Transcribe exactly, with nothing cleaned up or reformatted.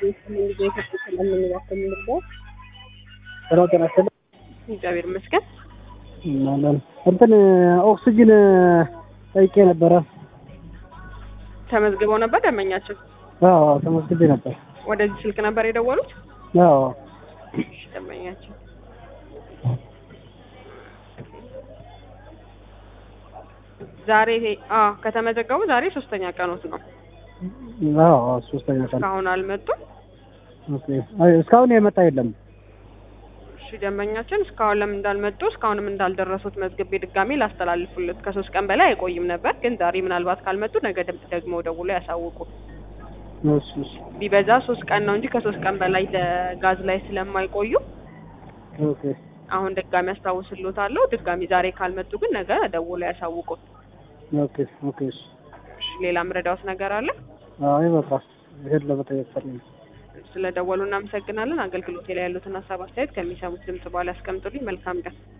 እንግዲህ ከተከለም የሚያከም ነበር ሰላም ተናስተለ እግዚአብሔር ይመስገን ማለን እንትን ኦክሲጅን ጠይቄ ነበረ ተመዝግበው ነበር ደመኛችን አዎ ተመዝግቤ ነበር ወደዚህ ስልክ ነበር የደወሉት አዎ ደመኛችን ዛሬ አ ከተመዘገቡ ዛሬ ሶስተኛ ቀኖት ነው አዎ ሶስተኛ ቀን አሁን አልመጡም ኦኬ አይ እስካሁን የመጣ የለም እሺ ደመኛችን እስካሁን ለምን እንዳልመጡ እስካሁንም እንዳልደረሱት መዝግቤ ድጋሜ ላስተላልፉለት ከሶስት ቀን በላይ አይቆይም ነበር ግን ዛሬ ምናልባት ካልመጡ ነገ ደግሞ ደውሎ ያሳውቁ እሺ እሺ ቢበዛ ሶስት ቀን ነው እንጂ ከሶስት ቀን በላይ ለጋዝ ላይ ስለማይቆዩ ኦኬ አሁን ድጋሜ አስታውስልዎታለሁ ድጋሜ ዛሬ ካልመጡ ግን ነገ ደውሎ ያሳውቁ ኦኬ ኦኬ እሺ ሌላ ምረዳውስ ነገር አለ አይ በቃ ይሄን ለመጠየቅ ፈልጌ ስለደወሉ እናመሰግናለን አገልግሎት ላይ ያሉትን ሐሳብ አስተያየት ከሚሰሙት ድምጽ በኋላ ያስቀምጡልኝ መልካም ቀን